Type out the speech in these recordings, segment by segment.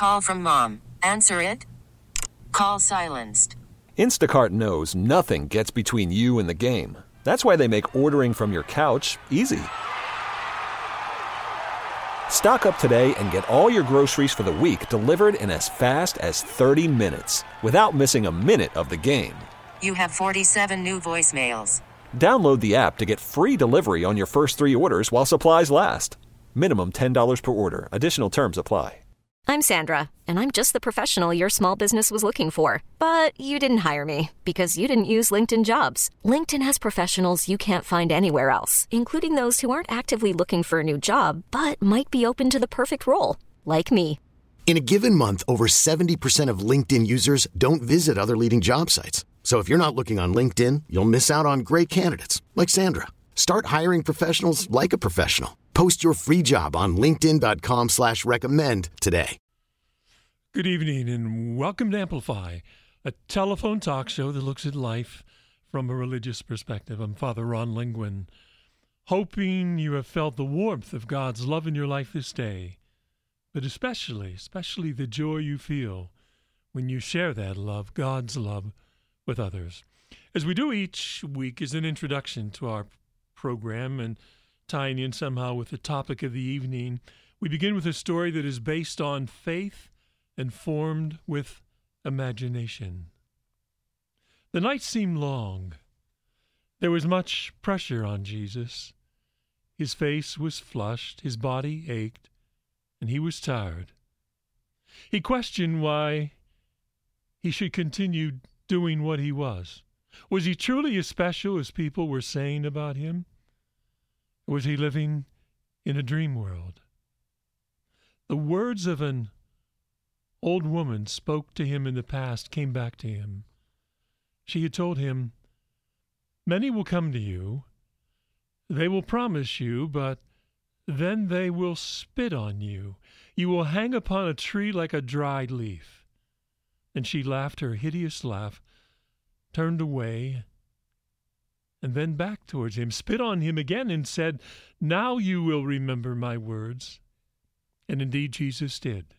Call from mom. Answer it. Call silenced. Instacart knows nothing gets between you and the game. That's why they make ordering from your couch easy. Stock up today and get all your groceries for the week delivered in as fast as 30 minutes without missing a minute of the game. You have 47 new voicemails. Download the app to get free delivery on your first 3 orders while supplies last. Minimum $10 per order. Additional terms apply. I'm Sandra, and I'm just the professional your small business was looking for. But you didn't hire me because you didn't use LinkedIn Jobs. LinkedIn has professionals you can't find anywhere else, including those who aren't actively looking for a new job, but might be open to the perfect role, like me. In a given month, over 70% of LinkedIn users don't visit other leading job sites. So if you're not looking on LinkedIn, you'll miss out on great candidates like Sandra. Start hiring professionals like a professional. Post your free job on linkedin.com/recommend today. Good evening and welcome to Amplify, a telephone talk show that looks at life from a religious perspective. I'm Father Ron Lingwin, hoping you have felt the warmth of God's love in your life this day, but especially the joy you feel when you share that love, God's love, with others. As we do each week as an introduction to our program and tying in somehow with the topic of the evening, we begin with a story that is based on faith and formed with imagination. The night seemed long. There was much pressure on Jesus. His face was flushed, his body ached, and he was tired. He questioned why he should continue doing what he was. Was he truly as special as people were saying about him? Or was he living in a dream world? The words of an old woman spoke to him in the past came back to him. She had told him, "Many will come to you. They will promise you, but then they will spit on you. You will hang upon a tree like a dried leaf." And she laughed her hideous laugh, turned away, and then back towards him, spit on him again, and said, "Now you will remember my words." And indeed Jesus did.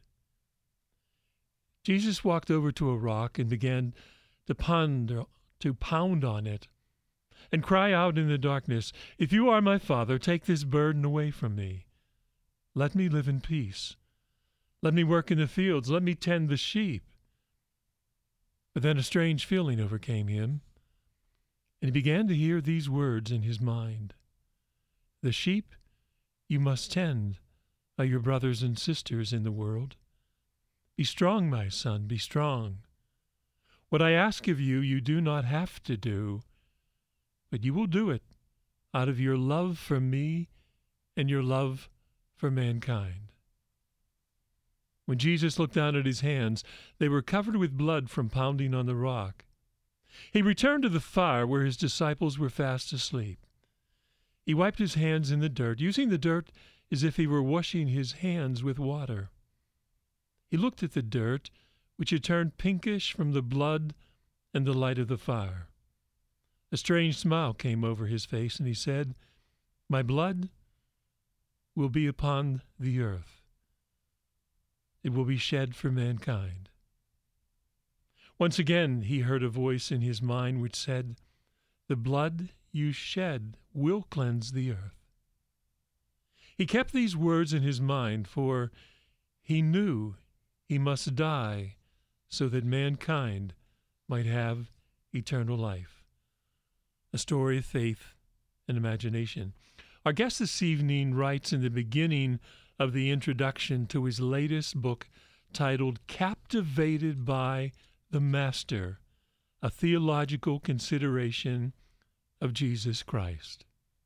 Jesus walked over to a rock and began to pound on it and cry out in the darkness, "If you are my Father, take this burden away from me. Let me live in peace. Let me work in the fields. Let me tend the sheep." But then a strange feeling overcame him, and he began to hear these words in his mind. "The sheep you must tend are your brothers and sisters in the world. Be strong, my son, be strong. What I ask of you, you do not have to do, but you will do it out of your love for me and your love for mankind." When Jesus looked down at his hands, they were covered with blood from pounding on the rock. He returned to the fire where his disciples were fast asleep. He wiped his hands in the dirt, using the dirt as if he were washing his hands with water. He looked at the dirt, which had turned pinkish from the blood and the light of the fire. A strange smile came over his face, and he said, "My blood will be upon the earth. It will be shed for mankind." Once again he heard a voice in his mind which said, "The blood you shed will cleanse the earth." He kept these words in his mind, for he knew he must die so that mankind might have eternal life. A story of faith and imagination. Our guest this evening writes in the beginning of the introduction to his latest book titled Captivated by the Master, a theological consideration of Jesus Christ.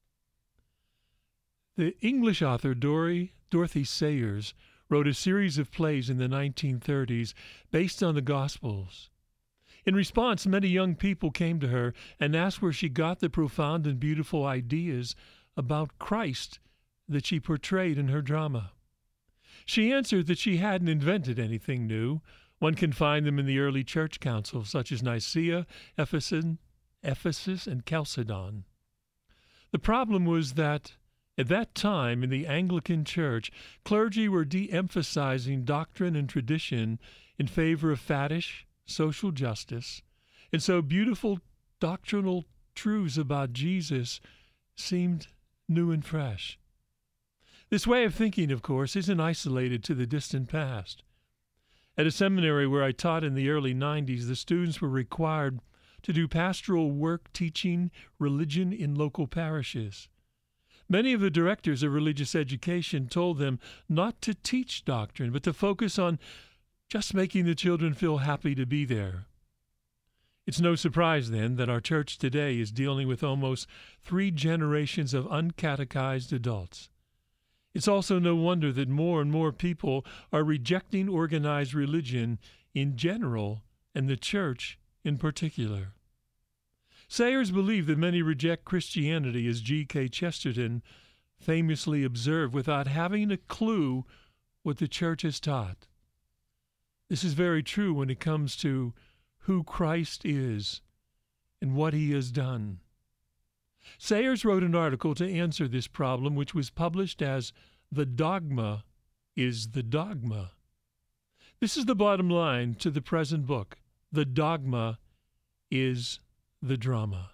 The English author Dorothy Sayers wrote a series of plays in the 1930s based on the Gospels. In response, many young people came to her and asked where she got the profound and beautiful ideas about Christ that she portrayed in her drama. She answered that she hadn't invented anything new. One can find them in the early church councils, such as Nicaea, Ephesus, and Chalcedon. The problem was that At that time, in the Anglican Church, clergy were de-emphasizing doctrine and tradition in favor of faddish social justice, and so beautiful doctrinal truths about Jesus seemed new and fresh. This way of thinking, of course, isn't isolated to the distant past. At a seminary where I taught in the early 90s, the students were required to do pastoral work teaching religion in local parishes. Many of the directors of religious education told them not to teach doctrine, but to focus on just making the children feel happy to be there. It's no surprise, then, that our church today is dealing with almost 3 generations of uncatechized adults. It's also no wonder that more and more people are rejecting organized religion in general and the church in particular. Sayers believed that many reject Christianity, as G.K. Chesterton famously observed, without having a clue what the church has taught. This is very true when it comes to who Christ is and what he has done. Sayers wrote an article to answer this problem, which was published as "The Dogma is the Dogma." This is the bottom line to the present book. The dogma is the drama.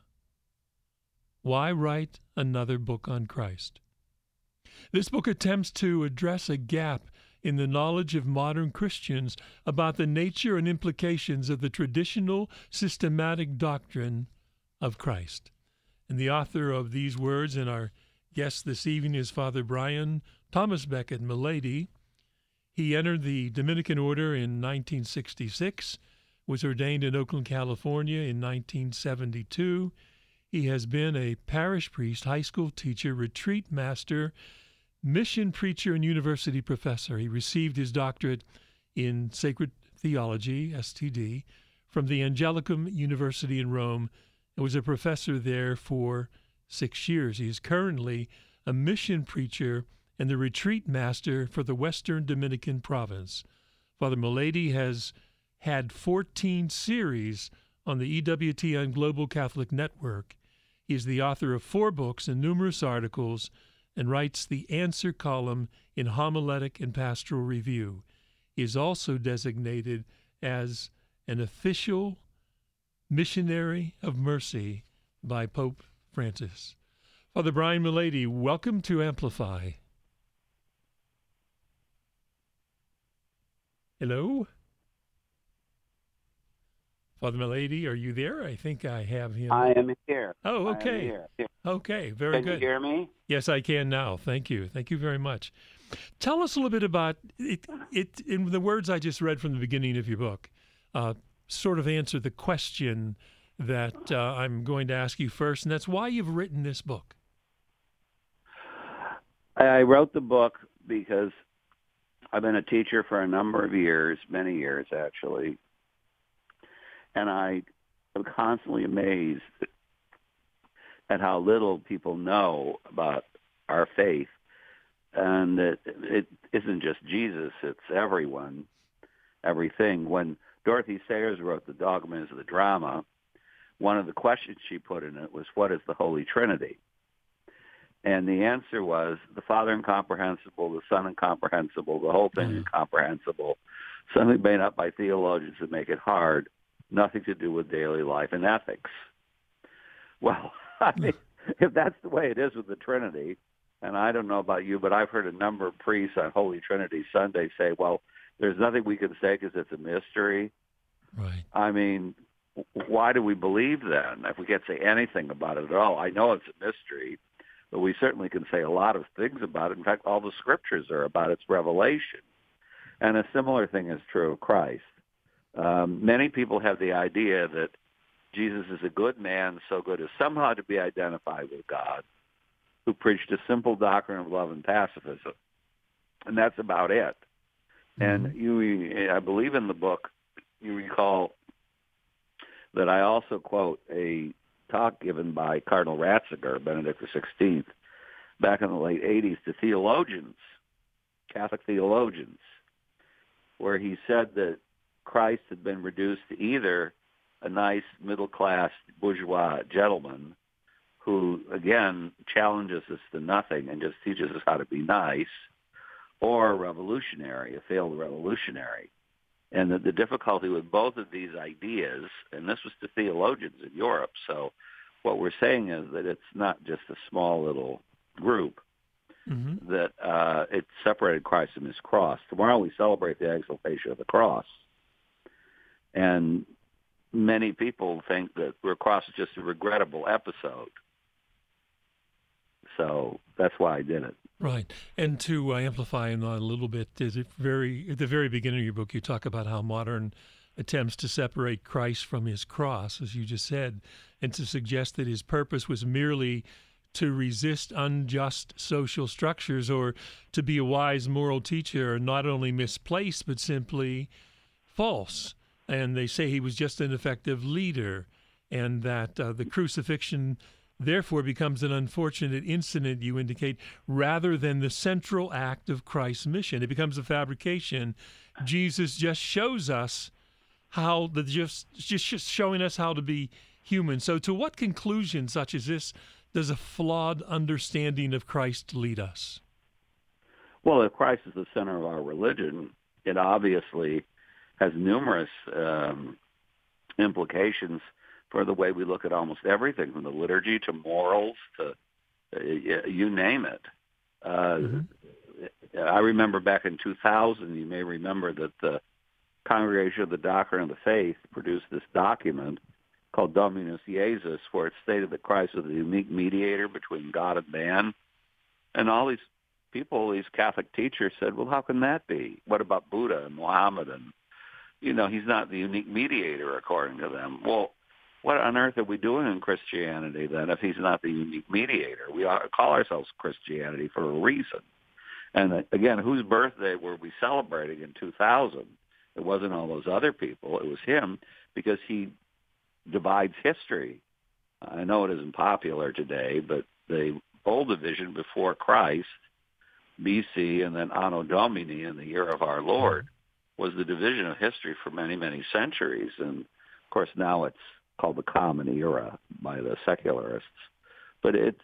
Why write another book on Christ? This book attempts to address a gap in the knowledge of modern Christians about the nature and implications of the traditional systematic doctrine of Christ. And the author of these words and our guest this evening is Father Brian Thomas Becket Mullady. He entered the Dominican order in 1966, was ordained in Oakland, California in 1972. He has been a parish priest, high school teacher, retreat master, mission preacher, and university professor. He received his doctorate in sacred theology, STD, from the Angelicum University in Rome and was a professor there for 6 years. He is currently a mission preacher and the retreat master for the Western Dominican province. Father Mullady has had 14 series on the EWTN Global Catholic Network. He is the author of 4 books and numerous articles and writes the answer column in Homiletic and Pastoral Review. He is also designated as an official missionary of mercy by Pope Francis. Father Brian Mullady, welcome to Amplify. Hello? Father Mullady, are you there? I think I have him. I am here. Oh, okay. I am here. Okay, very good. Can you hear me? Yes, I can now. Thank you. Thank you very much. Tell us a little bit about it. In the words I just read from the beginning of your book, sort of answer the question that I'm going to ask you first, and that's why you've written this book. I wrote the book because I've been a teacher for a number of years, many years actually, and I am constantly amazed at how little people know about our faith, and that it isn't just Jesus, it's everyone, everything. When Dorothy Sayers wrote The Dogma is the Drama, one of the questions she put in it was, what is the Holy Trinity? And the answer was the Father incomprehensible, the Son incomprehensible, the whole thing incomprehensible, something made up by theologians that make it hard, nothing to do with daily life and ethics. Well, I mean, if that's the way it is with the Trinity, and I don't know about you, but I've heard a number of priests on Holy Trinity Sunday say, well, there's nothing we can say because it's a mystery. Right. I mean, why do we believe then if we can't say anything about it at all? I know it's a mystery, but we certainly can say a lot of things about it. In fact, all the scriptures are about its revelation. And a similar thing is true of Christ. Many people have the idea that Jesus is a good man, so good as somehow to be identified with God, who preached a simple doctrine of love and pacifism. And that's about it. And I believe in the book, you recall that I also quote a talk given by Cardinal Ratzinger, Benedict XVI, back in the late 80s to theologians, Catholic theologians, where he said that Christ had been reduced to either a nice middle-class bourgeois gentleman who, again, challenges us to nothing and just teaches us how to be nice, or a revolutionary, a failed revolutionary. And the difficulty with both of these ideas, and this was to theologians in Europe, so what we're saying is that it's not just a small little group, that it separated Christ from his cross. Tomorrow we celebrate the exaltation of the cross. And many people think that the cross is just a regrettable episode. So that's why I did it. Right. And to amplify on that a little bit, at the very beginning of your book, you talk about how modern attempts to separate Christ from his cross, as you just said, and to suggest that his purpose was merely to resist unjust social structures or to be a wise moral teacher are not only misplaced, but simply false. And they say he was just an effective leader, and that the crucifixion therefore becomes an unfortunate incident, you indicate, rather than the central act of Christ's mission. It becomes a fabrication. Jesus just shows us how just showing us how to be human. So to what conclusion such as this does a flawed understanding of Christ lead us? Well, if Christ is the center of our religion, it obviously has numerous implications for the way we look at almost everything, from the liturgy to morals to you name it. I remember back in 2000, you may remember that the Congregation of the Doctrine of the Faith produced this document called Dominus Jesus, where it stated that Christ was the unique mediator between God and man. And all these people, these Catholic teachers said, well, how can that be? What about Buddha and Muhammad? And, he's not the unique mediator according to them. Well, what on earth are we doing in Christianity then if he's not the unique mediator? We call ourselves Christianity for a reason. And again, whose birthday were we celebrating in 2000? It wasn't all those other people. It was him, because he divides history. I know it isn't popular today, but the old division before Christ, BC, and then Anno Domini in the year of our Lord, was the division of history for many, many centuries. And, of course, now it's called the Common Era by the secularists. But it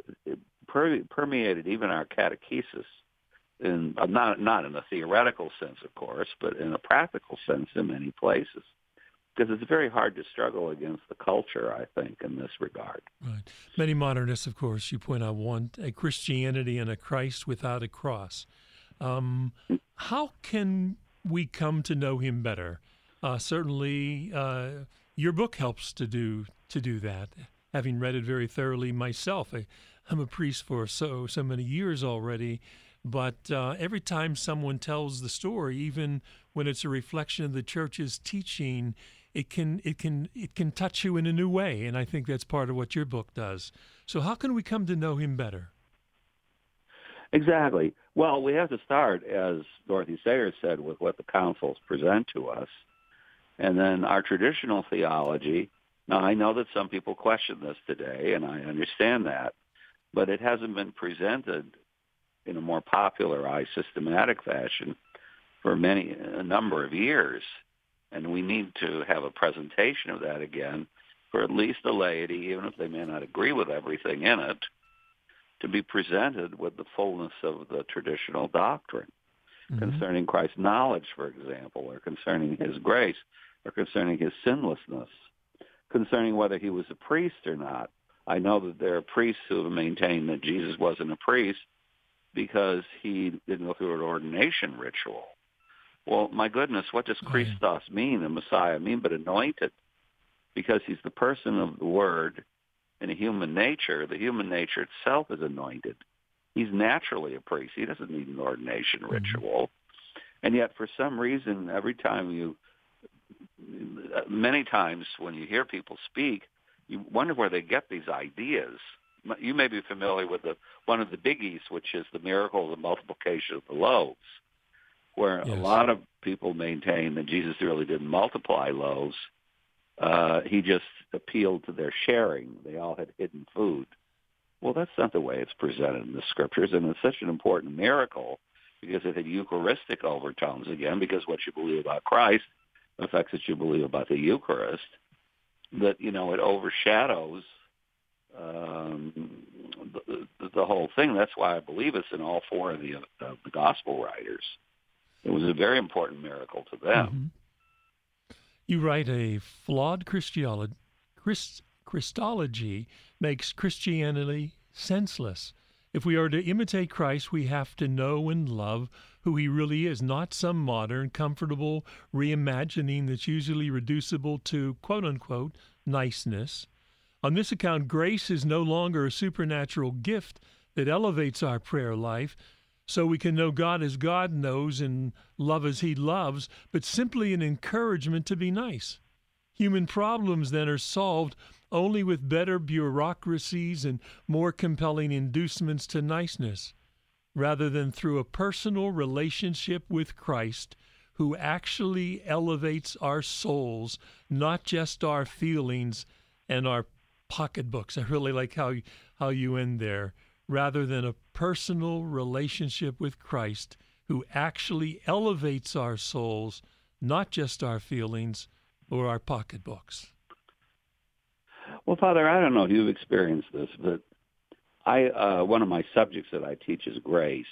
permeated even our catechesis, in not in a theoretical sense, of course, but in a practical sense in many places. Because it's very hard to struggle against the culture, I think, in this regard. Right. Many modernists, of course, you point out, want a Christianity and a Christ without a cross. How can we come to know him better? Certainly, your book helps to do that. Having read it very thoroughly myself, I'm a priest for so many years already. But every time someone tells the story, even when it's a reflection of the church's teaching, it can touch you in a new way, and I think that's part of what your book does. So how can we come to know him better? Exactly. Well, we have to start, as Dorothy Sayers said, with what the councils present to us, and then our traditional theology. Now, I know that some people question this today, and I understand that, but it hasn't been presented in a more popularized, systematic fashion for a number of years. And we need to have a presentation of that again for at least the laity, even if they may not agree with everything in it, to be presented with the fullness of the traditional doctrine concerning Christ's knowledge, for example, or concerning his grace, or concerning his sinlessness, concerning whether he was a priest or not. I know that there are priests who have maintained that Jesus wasn't a priest because he didn't go through an ordination ritual. Well, my goodness, what does Christos mean, the Messiah mean, but anointed? Because he's the person of the Word in a human nature. The human nature itself is anointed. He's naturally a priest. He doesn't need an ordination ritual. And yet, for some reason, many times when you hear people speak, you wonder where they get these ideas. You may be familiar with one of the biggies, which is the miracle of the multiplication of the loaves, where a lot of people maintain that Jesus really didn't multiply loaves. He just appealed to their sharing. They all had hidden food. Well, that's not the way it's presented in the Scriptures, and it's such an important miracle because it had Eucharistic overtones again, because what you believe about Christ affects what you believe about the Eucharist, that, it overshadows the whole thing. That's why I believe it's in all four of the gospel writers. It was a very important miracle to them. Mm-hmm. You write, a flawed Christology makes Christianity senseless. If we are to imitate Christ, we have to know and love who he really is, not some modern, comfortable reimagining that's usually reducible to, quote-unquote, niceness. On this account, grace is no longer a supernatural gift that elevates our prayer life, so we can know God as God knows and love as he loves, but simply an encouragement to be nice. Human problems then are solved only with better bureaucracies and more compelling inducements to niceness, rather than through a personal relationship with Christ, who actually elevates our souls, not just our feelings and our pocketbooks. I really like how you end there. Rather than a personal relationship with Christ, who actually elevates our souls, not just our feelings or our pocketbooks. Well, Father, I don't know if you've experienced this, but one of my subjects that I teach is grace.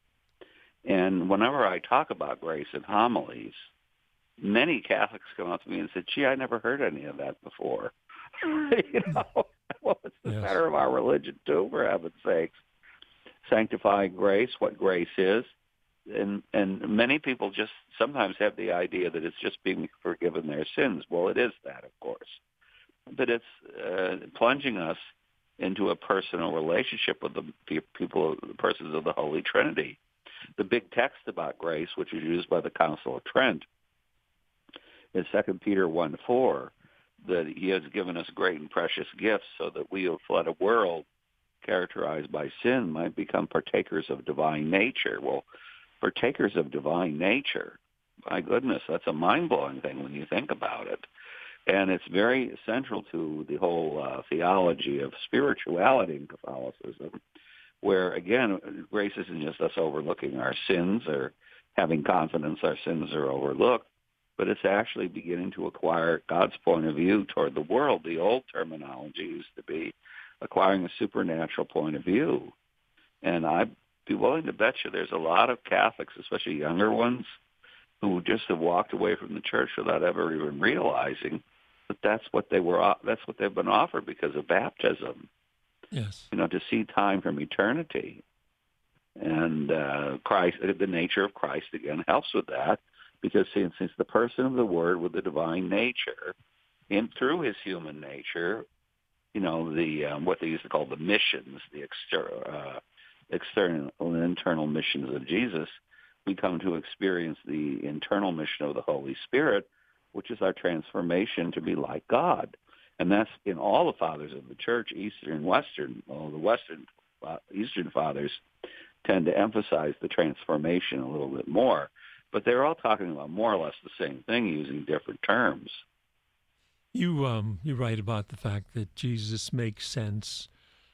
And whenever I talk about grace in homilies, many Catholics come up to me and say, gee, I never heard any of that before. Well, it's the center of our religion, too, for heaven's sakes. Sanctifying grace, what grace is. And many people just sometimes have the idea that it's just being forgiven their sins. Well, it is that, of course. But it's plunging us into a personal relationship with the persons of the Holy Trinity. The big text about grace, which is used by the Council of Trent, is 2 Peter 1:4, that he has given us great and precious gifts so that we who fled a world characterized by sin might become partakers of divine nature. Well, partakers of divine nature, my goodness, that's a mind-blowing thing when you think about it. And it's very central to the whole theology of spirituality in Catholicism, where, again, grace isn't just us overlooking our sins or having confidence our sins are overlooked, but it's actually beginning to acquire God's point of view toward the world. The old terminology used to be acquiring a supernatural point of view. And I'd be willing to bet you there's a lot of Catholics, especially younger ones, who just have walked away from the church without ever even realizing that that's what they've been offered because of baptism. Yes. To see time from eternity. And Christ, the nature of Christ, again, helps with that, because since it's the person of the Word with the divine nature, and through his human nature, what they used to call the missions, the external and internal missions of Jesus, we come to experience the internal mission of the Holy Spirit, which is our transformation to be like God. And that's in all the fathers of the church, Eastern and Western. Well, the Eastern fathers tend to emphasize the transformation a little bit more, but they're all talking about more or less the same thing using different terms. You write about the fact that Jesus makes sense.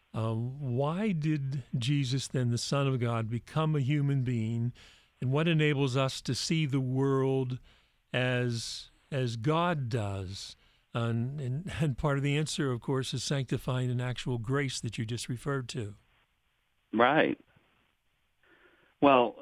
Why did Jesus, then the Son of God, become a human being, and what enables us to see the world as God does? And part of the answer, of course, is sanctifying an actual grace that you just referred to. Right. Well,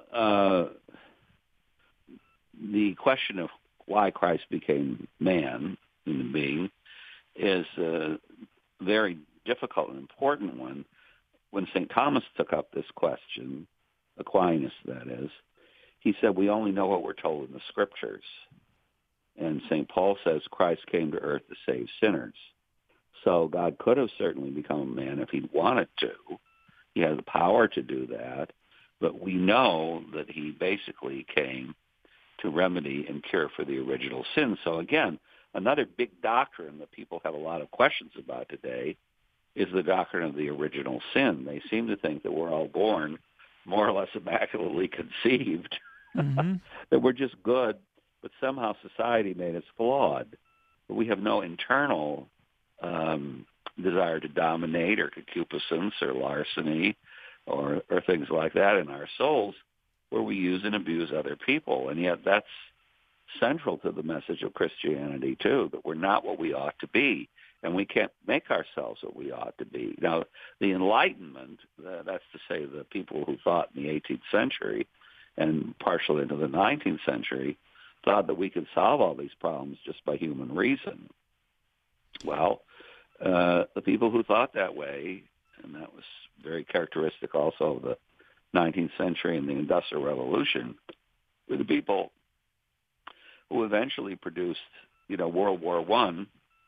the question of why Christ became man, human being, is a very difficult and important one. When St. Thomas took up this question, Aquinas that is, he said, we only know what we're told in the Scriptures. And St. Paul says Christ came to earth to save sinners. So God could have certainly become a man if he'd wanted to. He has the power to do that. But we know that he basically came to remedy and cure for the original sin. So again, another big doctrine that people have a lot of questions about today is the doctrine of the original sin. They seem to think that we're all born more or less immaculately conceived, that we're just good, but somehow society made us flawed. But we have no internal desire to dominate or concupiscence or larceny or things like that in our souls, where we use and abuse other people. And yet that's central to the message of Christianity, too, that we're not what we ought to be. and we can't make ourselves what we ought to be. Now, the Enlightenment, that's to say the people who thought in the 18th century and partially into the 19th century, thought that we could solve all these problems just by human reason. Well, the people who thought that way, and that was very characteristic also of the 19th century and the Industrial Revolution, were the people who eventually produced, World War I,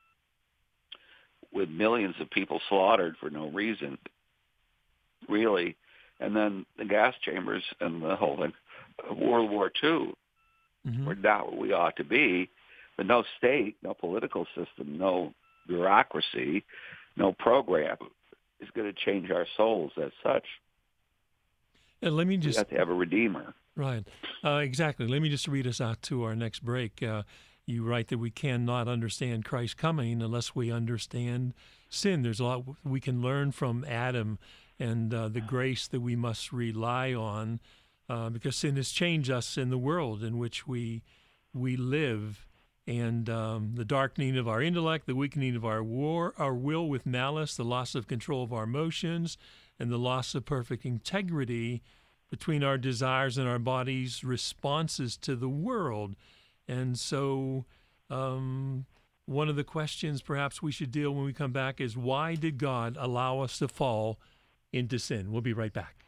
with millions of people slaughtered for no reason, really, and then the gas chambers and the whole thing. World War II, we're not what we ought to be, but no state, no political system, no bureaucracy, no program is going to change our souls as such. And let me just... We have to have a redeemer. Right. Exactly. Let me just read us out to our next break. You write that we cannot understand Christ's coming unless we understand sin. There's a lot we can learn from Adam and the grace that we must rely on because sin has changed us in the world in which we live. And the darkening of our intellect, the weakening of our will with malice, the loss of control of our emotions, and the loss of perfect integrity between our desires and our body's responses to the world. And so one of the questions perhaps we should deal when we come back is, why did God allow us to fall into sin? We'll be right back.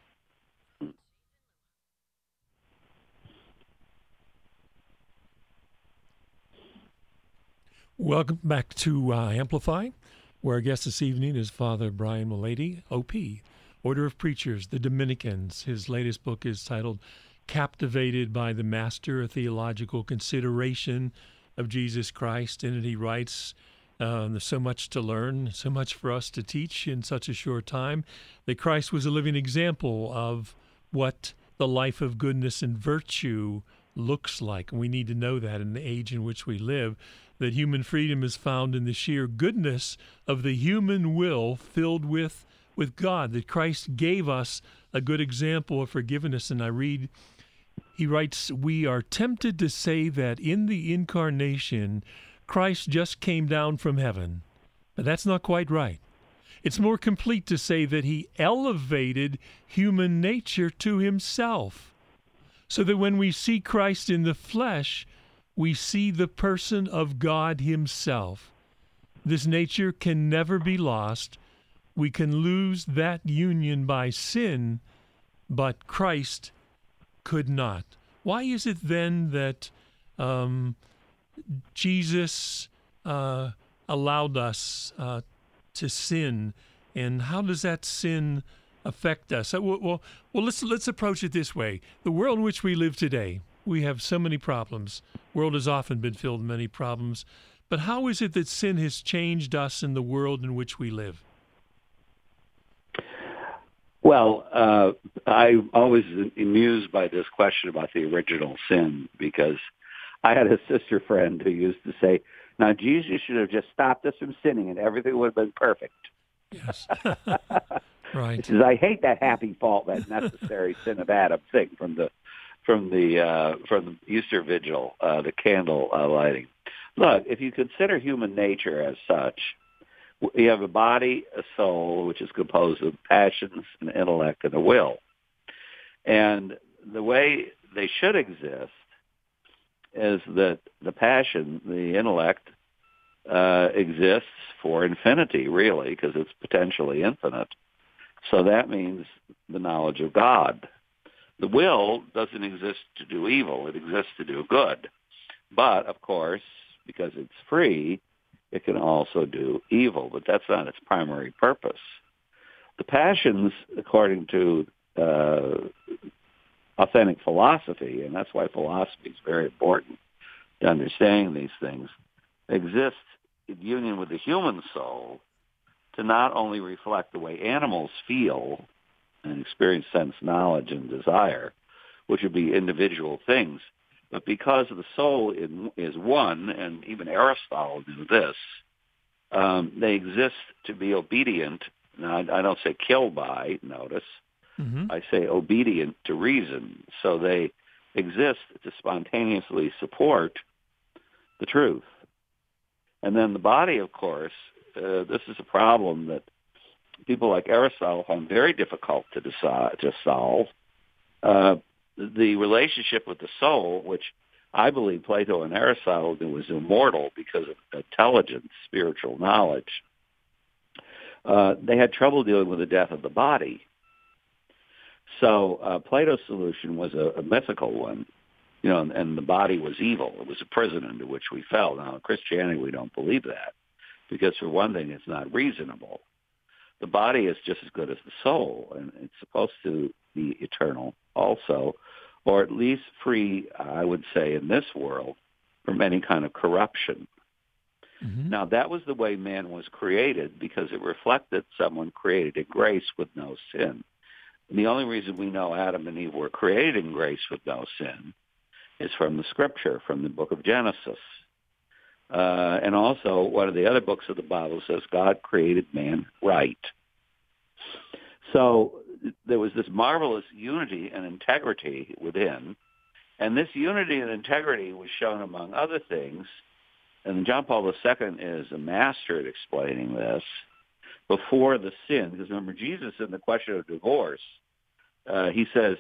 Welcome back to Amplify, where our guest this evening is Father Brian Mullady, O.P., Order of Preachers, the Dominicans. His latest book is titled Captivated by the Master, a Theological Consideration of Jesus Christ. In it he writes, there's so much to learn, so much for us to teach in such a short time, that Christ was a living example of what the life of goodness and virtue looks like. And we need to know that in the age in which we live, that human freedom is found in the sheer goodness of the human will filled with God, that Christ gave us a good example of forgiveness. And he writes, we are tempted to say that in the incarnation, Christ just came down from heaven, but that's not quite right. It's more complete to say that he elevated human nature to himself, so that when we see Christ in the flesh, we see the person of God himself. This nature can never be lost. We can lose that union by sin, but Christ could not. Why is it then that Jesus allowed us to sin, and how does that sin affect us? Well, let's approach it this way. The world in which we live today, we have so many problems. The world has often been filled with many problems. But how is it that sin has changed us in the world in which we live? Well, I'm always amused by this question about the original sin, because I had a sister friend who used to say, now, Jesus should have just stopped us from sinning and everything would have been perfect. Yes. Right. She says, I hate that happy fault, that necessary sin of Adam thing from the Easter Vigil, the candle lighting. Look, if you consider human nature as such, you have a body, a soul, which is composed of passions, an intellect, and a will. And the way they should exist is that the passion, the intellect, exists for infinity, really, because it's potentially infinite. So that means the knowledge of God. The will doesn't exist to do evil. It exists to do good. But, of course, because it's free, it can also do evil, but that's not its primary purpose. The passions, according to authentic philosophy, and that's why philosophy is very important to understanding these things, exist in union with the human soul to not only reflect the way animals feel and experience sense, knowledge, and desire, which would be individual things, but because the soul is one, and even Aristotle knew this, they exist to be obedient. Now, I don't say kill by, notice. Mm-hmm. I say obedient to reason. So they exist to spontaneously support the truth. And then the body, of course, this is a problem that people like Aristotle found very difficult to solve. The relationship with the soul, which I believe Plato and Aristotle knew was immortal because of intelligence, spiritual knowledge, they had trouble dealing with the death of the body. So Plato's solution was a mythical one, and the body was evil. It was a prison into which we fell. Now, in Christianity, we don't believe that because, for one thing, it's not reasonable. The body is just as good as the soul, and it's supposed to be eternal also, or at least free, I would say, in this world, from any kind of corruption. Mm-hmm. Now, that was the way man was created because it reflected someone created in grace with no sin. And the only reason we know Adam and Eve were created in grace with no sin is from the Scripture, from the book of Genesis. And also, one of the other books of the Bible says God created man right. So there was this marvelous unity and integrity within, and this unity and integrity was shown, among other things, and John Paul II is a master at explaining this, before the sin. Because remember, Jesus, in the question of divorce, he says,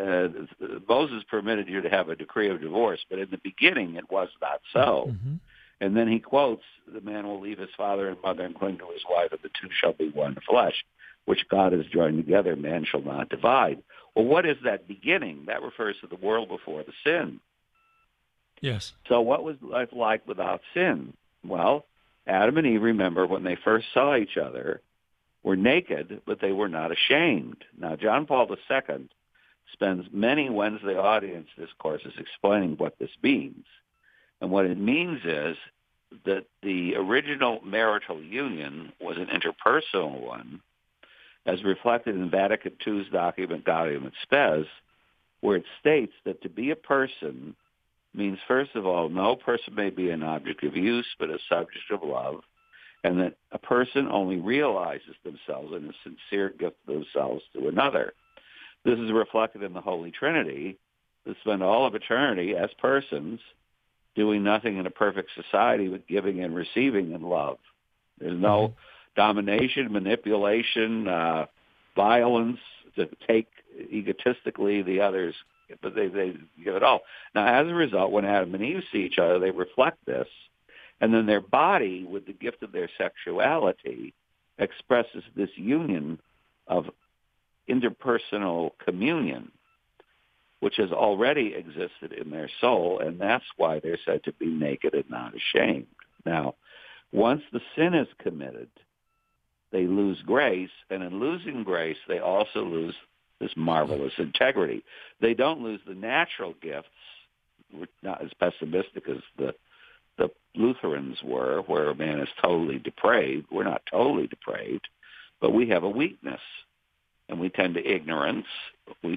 Moses permitted you to have a decree of divorce, but in the beginning it was not so. Mm-hmm. And then he quotes, the man will leave his father and mother and cling to his wife, and the two shall be one flesh, which God has joined together, man shall not divide. Well, what is that beginning? That refers to the world before the sin. Yes. So what was life like without sin? Well, Adam and Eve, remember, when they first saw each other, were naked, but they were not ashamed. Now, John Paul II spends many Wednesday audience discourses explaining what this means. And what it means is that the original marital union was an interpersonal one, as reflected in Vatican II's document Gaudium et Spes, where it states that to be a person means, first of all, no person may be an object of use, but a subject of love, and that a person only realizes themselves in a sincere gift of themselves to another. This is reflected in the Holy Trinity, that spend all of eternity as persons, doing nothing in a perfect society but giving and receiving in love. There's no domination, manipulation, violence to take egotistically the others, but they give it all. Now, as a result, when Adam and Eve see each other, they reflect this, and then their body, with the gift of their sexuality, expresses this union of interpersonal communion, which has already existed in their soul, and that's why they're said to be naked and not ashamed. Now, once the sin is committed, they lose grace, and in losing grace, they also lose this marvelous integrity. They don't lose the natural gifts. We're not as pessimistic as the Lutherans were, where a man is totally depraved. We're not totally depraved, but we have a weakness, and we tend to ignorance. We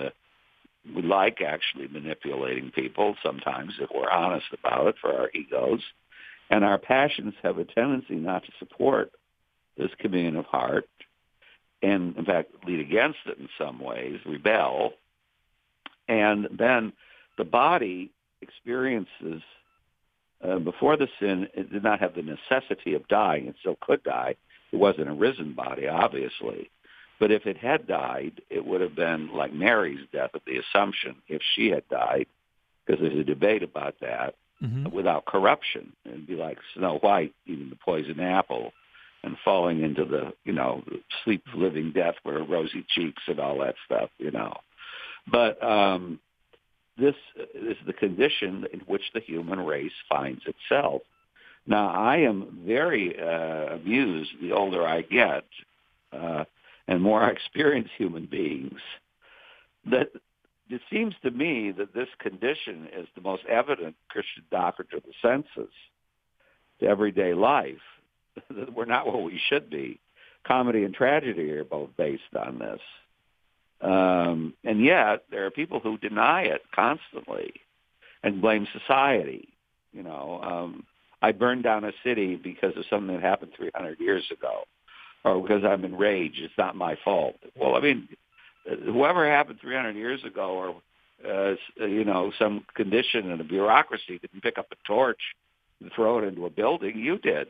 like actually manipulating people sometimes, if we're honest about it, for our egos. And our passions have a tendency not to support this communion of heart, and in fact lead against it in some ways, rebel. And then the body experiences, before the sin, it did not have the necessity of dying. It still could die. It wasn't a risen body, obviously. But if it had died, it would have been like Mary's death of the Assumption, if she had died, because there's a debate about that, without corruption. It'd be like Snow White eating the poison apple and falling into the, sleep living death where rosy cheeks and all that stuff, But this is the condition in which the human race finds itself. Now, I am very amused the older I get, and more I experience human beings, that it seems to me that this condition is the most evident Christian doctrine to the senses, to everyday life, that we're not what we should be. Comedy and tragedy are both based on this. And yet, there are people who deny it constantly and blame society. I burned down a city because of something that happened 300 years ago, or because I'm enraged. It's not my fault. Well, I mean, whoever happened 300 years ago, or some condition in a bureaucracy didn't pick up a torch and throw it into a building. You did.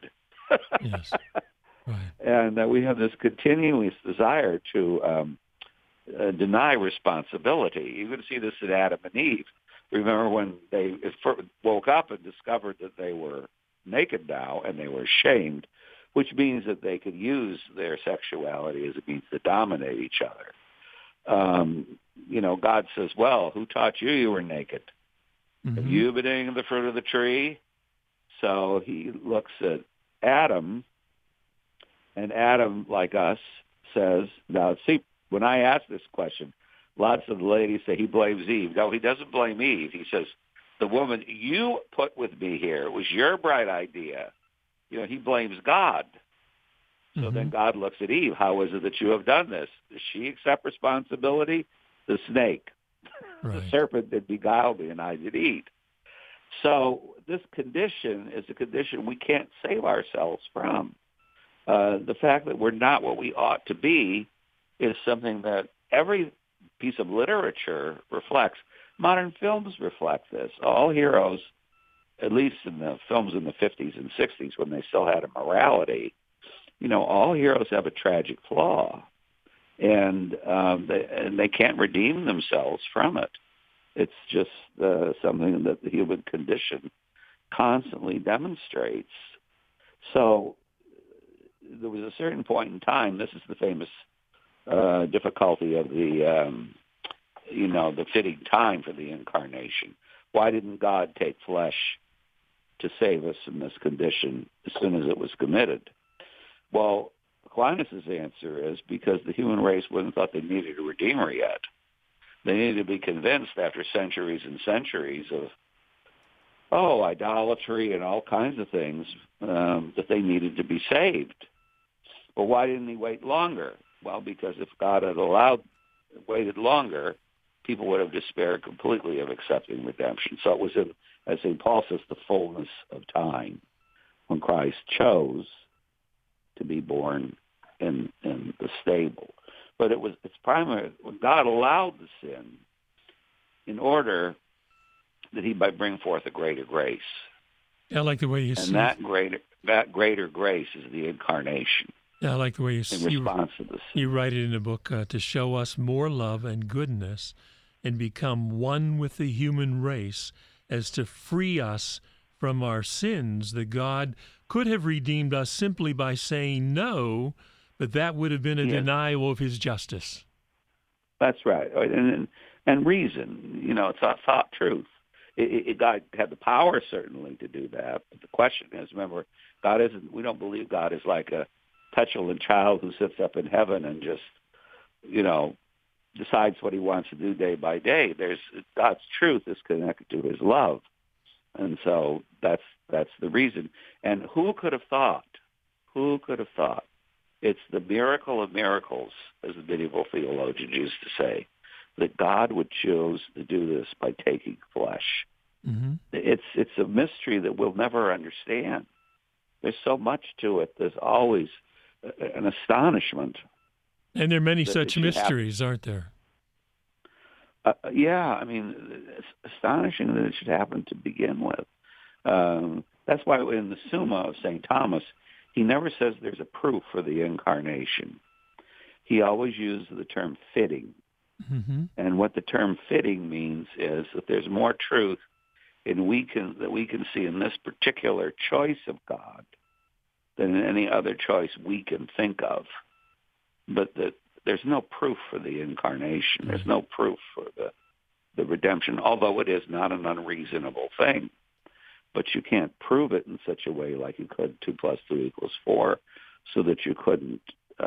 Yes. Right. And we have this continuous desire to deny responsibility. You can see this in Adam and Eve. Remember when they woke up and discovered that they were naked now and they were ashamed, which means that they could use their sexuality as a means to dominate each other. God says, well, who taught you were naked? Mm-hmm. Have you been eating the fruit of the tree? So he looks at Adam, and Adam, like us, says, now see, when I ask this question, lots of the ladies say he blames Eve. No, he doesn't blame Eve. He says, the woman you put with me here, it was your bright idea. He blames God. So Mm-hmm. then God looks at Eve. How is it that you have done this? Does she accept responsibility? The snake, Right. the serpent that beguiled me and I did eat. So this condition is a condition we can't save ourselves from. The fact that we're not what we ought to be is something that every piece of literature reflects. Modern films reflect this. All heroes, at least in the films in the 50s and 60s when they still had a morality, all heroes have a tragic flaw, and they can't redeem themselves from it. It's just something that the human condition constantly demonstrates. So there was a certain point in time, this is the famous difficulty of the fitting time for the incarnation. Why didn't God take flesh to save us from this condition as soon as it was committed? Well, Aquinas' answer is because the human race wouldn't thought they needed a redeemer yet. They needed to be convinced after centuries and centuries of, idolatry and all kinds of things, that they needed to be saved. Well, why didn't he wait longer? Well, because if God had waited longer, people would have despaired completely of accepting redemption. So it was, as St. Paul says, the fullness of time when Christ chose to be born in the stable. But it's primary when God allowed the sin in order that he might bring forth a greater grace. Yeah, I like the way you see. And that greater grace is the incarnation. Yeah, I like the way you in response to this. You write it in the book to show us more love and goodness and become one with the human race as to free us from our sins, that God could have redeemed us simply by saying no, but that would have been a denial of his justice. That's right. And reason, it's not thought truth. God had the power, certainly, to do that. But the question is, remember, we don't believe God is like a petulant child who sits up in heaven and just, decides what he wants to do day by day. God's truth is connected to his love. And so that's the reason. And who could have thought? It's the miracle of miracles, as the medieval theologians used to say, that God would choose to do this by taking flesh. Mm-hmm. It's a mystery that we'll never understand. There's so much to it. There's always an astonishment. And there are many such mysteries, aren't there? It's astonishing that it should happen to begin with. That's why in the Summa of St. Thomas, he never says there's a proof for the incarnation. He always uses the term fitting. Mm-hmm. And what the term fitting means is that there's more truth that we can see in this particular choice of God than in any other choice we can think of. But that there's no proof for the incarnation. There's no proof for the redemption, although it is not an unreasonable thing. But you can't prove it in such a way like you could 2 + 2 = 4, so that you couldn't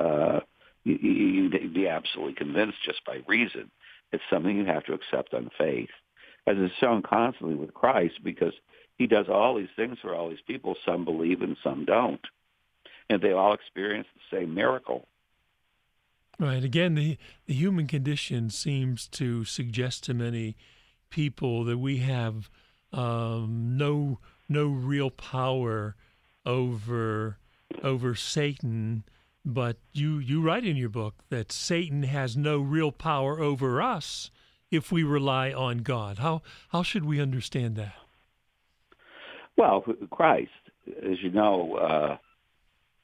you'd be absolutely convinced just by reason. It's something you have to accept on faith, as is shown constantly with Christ, because he does all these things for all these people. Some believe and some don't, and they all experience the same miracle. Right. Again, the human condition seems to suggest to many people that we have no real power over Satan. But you write in your book that Satan has no real power over us if we rely on God. How should we understand that? Well, Christ, as you know,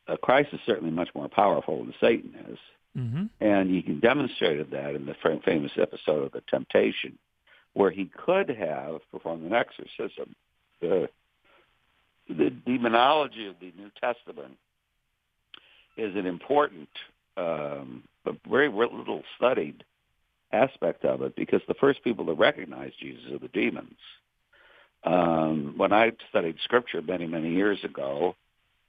Christ is certainly much more powerful than Satan is. Mm-hmm. And he demonstrated that in the famous episode of The Temptation, where he could have performed an exorcism. The demonology of the New Testament is an important, but very little studied aspect of it, because the first people to recognize Jesus are the demons. When I studied Scripture many, many years ago,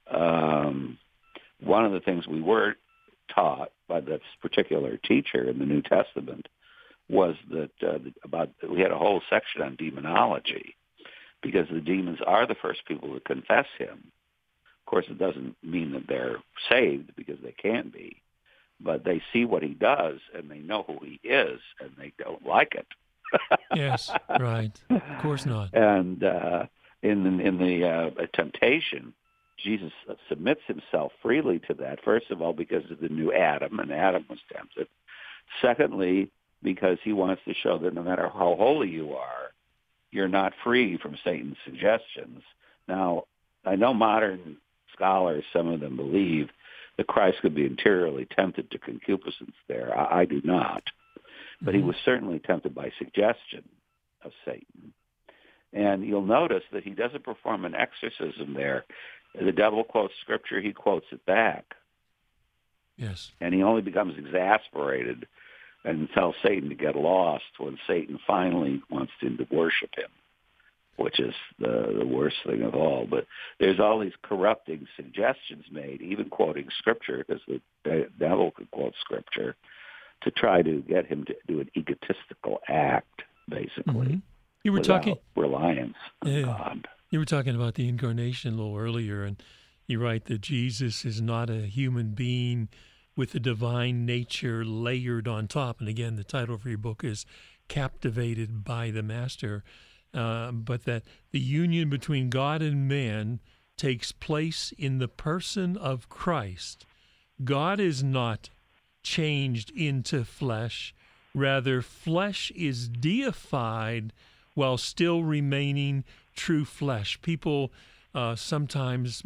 one of the things we were taught by this particular teacher in the New Testament was that we had a whole section on demonology, because the demons are the first people to confess him. Of course, it doesn't mean that they're saved, because they can't be, but they see what he does and they know who he is, and they don't like it. Yes, right. Of course not. And in the temptation, Jesus submits himself freely to that, first of all, because of the new Adam, and Adam was tempted. Secondly, because he wants to show that no matter how holy you are, you're not free from Satan's suggestions. Now, I know modern scholars, some of them believe that Christ could be interiorly tempted to concupiscence there. I do not. But he was certainly tempted by suggestion of Satan. And you'll notice that he doesn't perform an exorcism there. The devil quotes Scripture, he quotes it back. Yes. And he only becomes exasperated and tells Satan to get lost when Satan finally wants him to worship him, which is the worst thing of all. But there's all these corrupting suggestions made, even quoting Scripture, because the devil could quote Scripture, to try to get him to do an egotistical act, basically. Mm-hmm. You were talking reliance on God. You were talking about the incarnation a little earlier, and you write that Jesus is not a human being with a divine nature layered on top. And again, the title for your book is Captivated by the Master. But that the union between God and man takes place in the person of Christ. God is not changed into flesh. Rather, flesh is deified while still remaining true flesh. People sometimes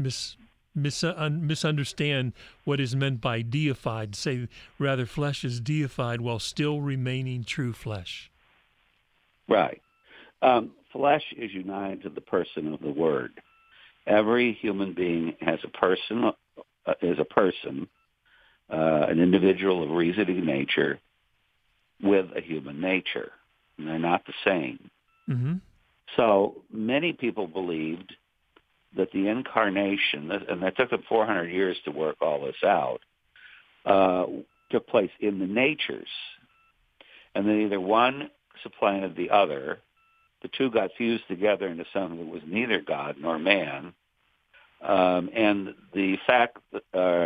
misunderstand what is meant by deified. Say, rather, flesh is deified while still remaining true flesh. Right. Flesh is united to the person of the Word. Every human being has a person, an individual of reasoning nature with a human nature. And they're not the same. Mm-hmm. So many people believed that the incarnation, and that took them 400 years to work all this out, took place in the natures. And then either one supplanted the other. The two got fused together into something that was neither God nor man. And the fact that,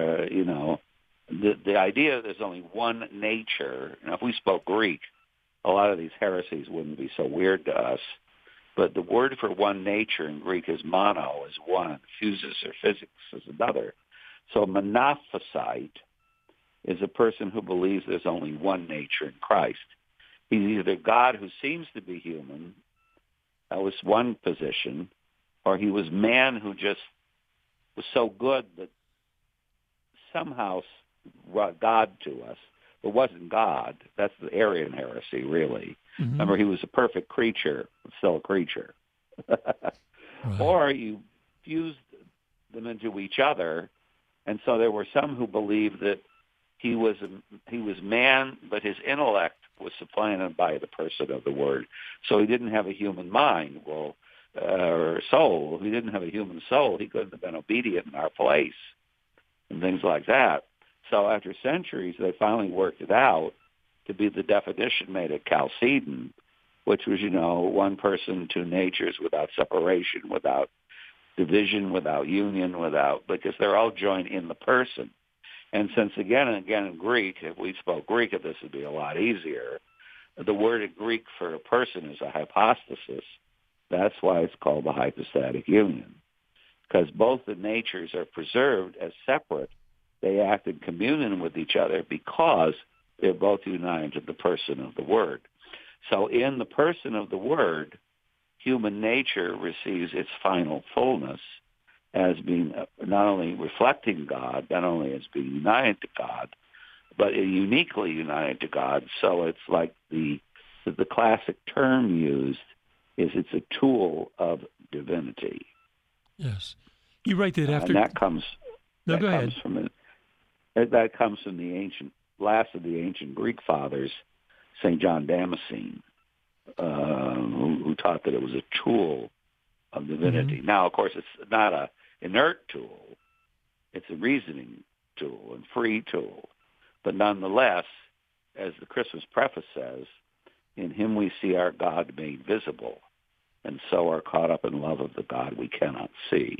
the idea that there's only one nature, if we spoke Greek, a lot of these heresies wouldn't be so weird to us. But the word for one nature in Greek is mono, is one. Physis or physics is another. So a monophysite is a person who believes there's only one nature in Christ. He's either God who seems to be human, that was one position, or he was man who just was so good that somehow brought God to us, but wasn't God. That's the Arian heresy, really. Mm-hmm. Remember, he was a perfect creature, but still a creature. Right. Or you fused them into each other, and so there were some who believed that he was man, but his intellect was supplanted by the person of the Word. So he didn't have a human mind, or soul. If he didn't have a human soul, he couldn't have been obedient in our place, and things like that. So after centuries, they finally worked it out to be the definition made at Chalcedon, which was, one person, two natures, without separation, without division, without union, because they're all joined in the person. And since again and again in Greek, if we spoke Greek, this would be a lot easier. The word in Greek for a person is a hypostasis. That's why it's called the hypostatic union, because both the natures are preserved as separate. They act in communion with each other because they're both united to the person of the Word. So in the person of the Word, human nature receives its final fullness, as being not only reflecting God, not only as being united to God, but uniquely united to God. So it's like the classic term used is it's a tool of divinity. Yes. You write that after... and that comes... No, go ahead. That comes from the last of the ancient Greek fathers, St. John Damascene, who taught that it was a tool of divinity. Mm-hmm. Now, of course, it's not an inert tool. It's a reasoning tool and free tool. But nonetheless, as the Christmas preface says, in him we see our God made visible, and so are caught up in love of the God we cannot see.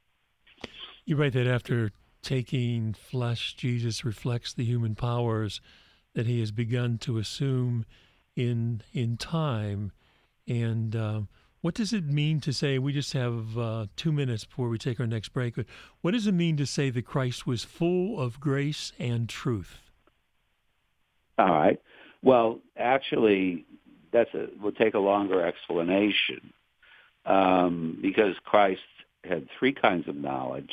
You write that after taking flesh, Jesus reflects the human powers that he has begun to assume in time. And what does it mean to say, we just have 2 minutes before we take our next break, but what does it mean to say that Christ was full of grace and truth? All right. Well, actually, will take a longer explanation because Christ had three kinds of knowledge,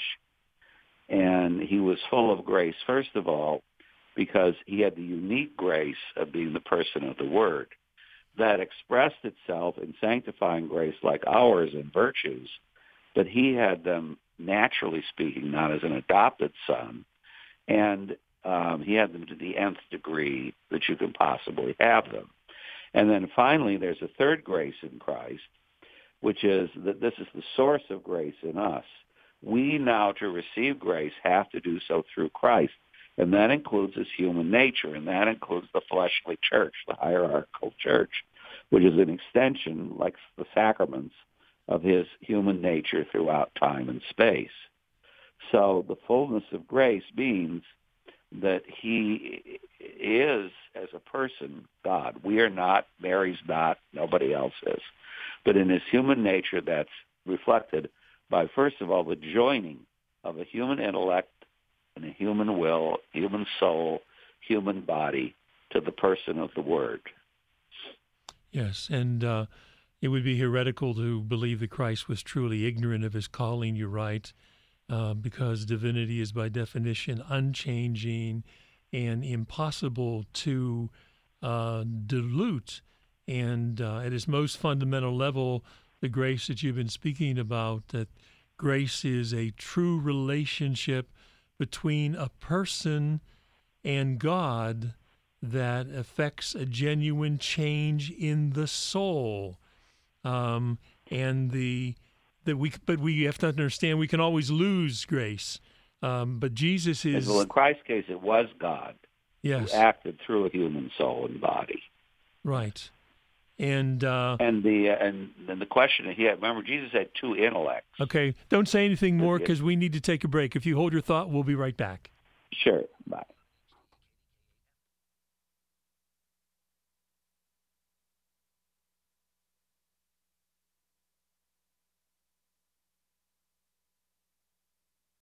and he was full of grace, first of all, because he had the unique grace of being the person of the Word that expressed itself in sanctifying grace like ours in virtues, but he had them, naturally speaking, not as an adopted son, and he had them to the nth degree that you can possibly have them. And then finally, there's a third grace in Christ, which is that this is the source of grace in us. We now, to receive grace, have to do so through Christ. And that includes his human nature, and that includes the fleshly church, the hierarchical church, which is an extension, like the sacraments, of his human nature throughout time and space. So the fullness of grace means that he is, as a person, God. We are not, Mary's not, nobody else is. But in his human nature, that's reflected by, first of all, the joining of a human intellect and a human will, human soul, human body to the person of the Word. Yes, and it would be heretical to believe that Christ was truly ignorant of his calling, you write, because divinity is by definition unchanging and impossible to dilute. And at its most fundamental level, the grace that you've been speaking about, that grace is a true relationship between a person and God that affects a genuine change in the soul. But we have to understand we can always lose grace. But Jesus is... Well, in Christ's case, it was God, yes, who acted through a human soul and body. Right. And the question here, remember, Jesus had two intellects. Okay, don't say anything more because we need to take a break. If you hold your thought, we'll be right back. Sure.